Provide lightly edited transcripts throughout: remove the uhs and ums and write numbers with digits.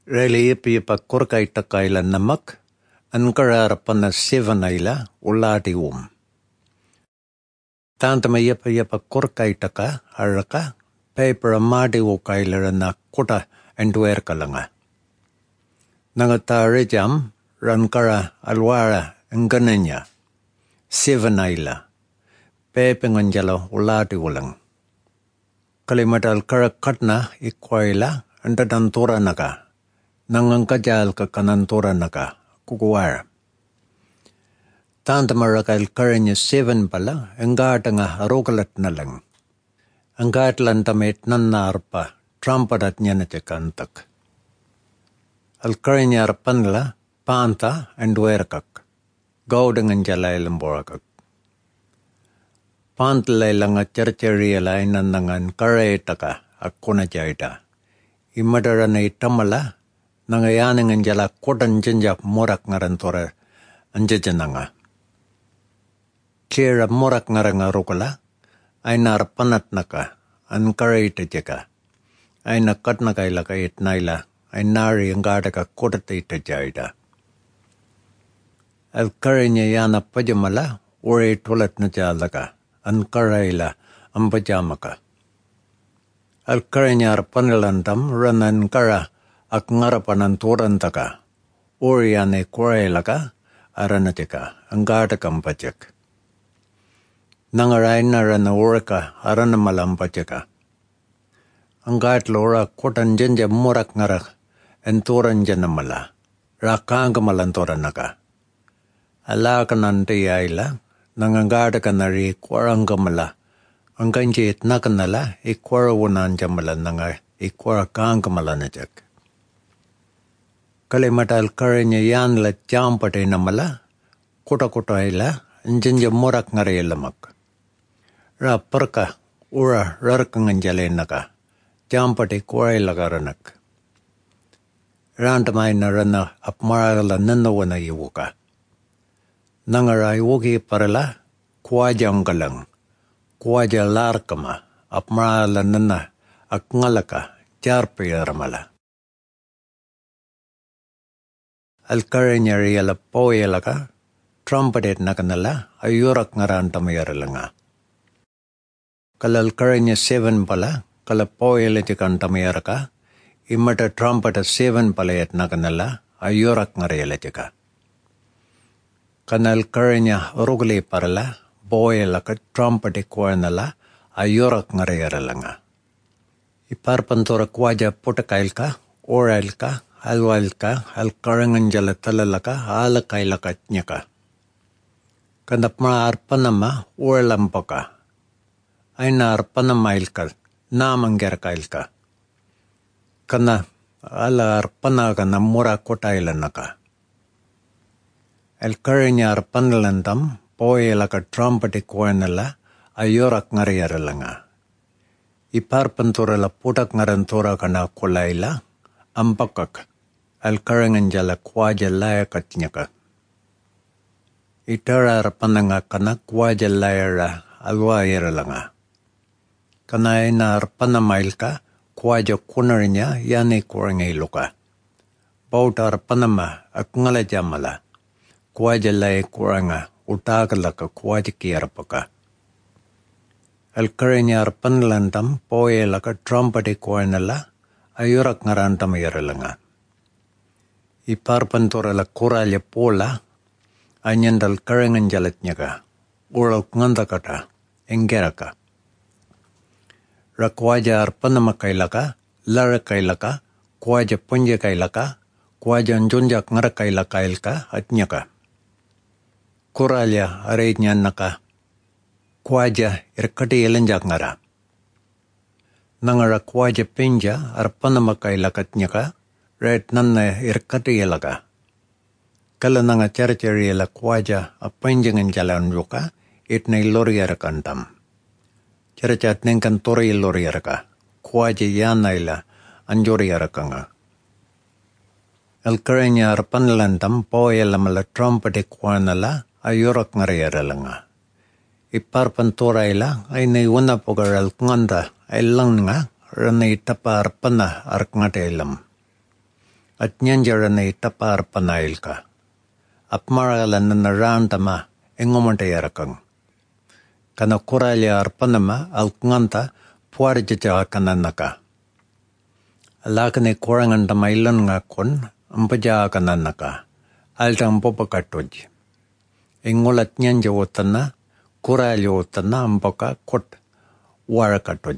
Reli pipa korkaita kaila namak, ankara pana sevenaila ulati Tantama yepa korkaita ka araka, paper amadi wo kaila na kota enduer kalanga. Nangata rejam, rankara alwara engananya, sevenaila, pepe nganjalo ulati ulang. Kalimatal karakatna ikwaila antatantora naka. Nangangkajal ka kanantora naka kukuwara. Tantamarakal karanya 7 pala, enggat nga arokalat na lang. Enggat lantamit nanarpa, trampadat niya na kantak. Al karanya arpanla, panta and werkak. Gaudangan jalay lamborakak. Pantlay lang at charcharialay nanangan karetaka akuna jayda. Imadara na itamala, nangayaning anjala kodan janjak morak ngarantora anjajananga. Kira morak ngaranga rukala, ay narpanat naka, ankarita jaka. Ay nakat naka ilaka itnaila, ay nari ang gada ka kodata itajayda. Al karinya yana pajamala, uri tulat na jalaka, ankarayla ang pajamaka. Al karinya arpanilandam ranan kara, ak ngarapanan turantaka, uriyane kurelaka, aranateka, anggada kampajak. Nangaray na rana uraka, aranamalampajaka. Anggat lora kotan janja murak ngarak, enturan janamala, rakang kamalantoranaka. Alaka nanti ayla, nanganggada kanari kuarangamala, ang kanjit nakanala, ikwarawunan jamala nanga, ikwarakang kamalanajak. Kalimatal karanya yan la jampate namala, kota-kota ila, njanja morak ngarilamak. Ra perka, ura rarkangan jalenaka, jampate kuray lagaranak. Rantamay na rana apmarala nanawana iwuka. Nangaray wuki parala, kuwajang galang, kuwaja larkama, apmarala nana, akngalaka, jarpe ramala. Alkaranya riyala poyalaka, trumpated na kanala, ayurak ngarantamayaralanga. Kalalkaranya 7 pala, kalapoyala tikantamayaraka, imata trumpeta 7 palayat na kanala, ayurak ngarayalatika. Kanalkaranya rugli parala, boyalaka trumpeti kuwanala, ayurak ngarayaralanga. Iparpantura kwaja putakailka, oralka, alwalka, alkarangan jala talalaka, alakailaka nyaka. Kanapma arpanama, uralampaka. Ay na arpanamailka, namanggerkailka. Kana ala arpanaka na mura kotailanaka. Alkaranya arpanalantam, poyalaka trumpeti kuwanala, ayurak ngarayaralanga. Iparpantura la putak ngarantura kana kulaila, ampakak. Alkarangan jala kwaja layakat nyaka. Itara arpananga kana kwaja layara alwayaralanga. Kana ina arpanamailka kwaja kunarnya yani kurangailuka. Bauta arpanama akngala jamala. Kwaja lay kuranga utakalaka kwaja kiarapaka. Alkaranya arpanalantam poyalaka trumpeti kuwanala ayurak ngarantamayaralanga. Iparpantura la kuralya pola, anyandal karangan jalat nyaka, ural ngandakata, enggeraka. Rakwaja arpanama kailaka, lara kailaka, kwaja punja kailaka, kwaja njunjak ngara kailaka ilka at nyaka. Kuralya aray nyan naka, kwaja irkati ilanjak ngara. Nangara kwaja pinja arpanama kailaka at nyaka, red nanna irkati ilaga. Kala nanga charchari ila kwaja apanjangan jalan yuka, itnay loriyarakantam. Charachat nengkan tori loriyaraka, kwaja yanaila anjoriyarakanga. Alkaranya arpanalantam poyalamala trumpeti kwanala ayurak ngariyaralanga. Iparpantoraila ay naiwana pogaral nganda ay lang nga ranay tapa arpana arkngatailam. at nyanjaran ay tapar panail ka. Apmaralan na narantama engomantayarakang. Kana kuralya arpanama alknganta puarjaja kananaka. Alakane kurangan tamailan nga kon ampaja kananaka. Altang popakatoj. Engolat nyanja wotana kuralya wotana ampaka kot warakatoj.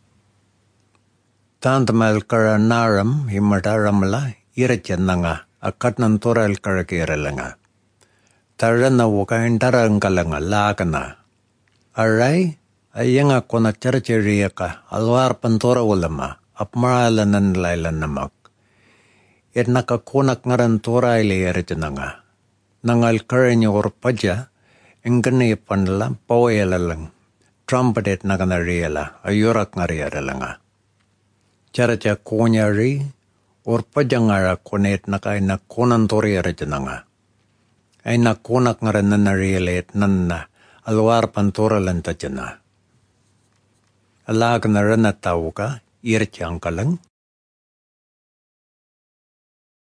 Tantamal kara naram himataramala irachananga akatnan toral karakiralanga. Tarana wakaintarangkalanga lakana. Aray, ayanga kona charachiriyaka alwar pantora ulama apmaralanan lailan namak. Nakakunak ngaran tora ili irachananga. Nangal karanya orpaja engkani panla pawayalalang. Trumpetet naganariyala ayurak ngariyaralanga. Characha konyari orpajangara konet nakay na konan tori irachananga. Ay nakunak ngaran nanariyalit nanna alwar pantoralan tajana. Alag na ranataw ka, irachang ka lang.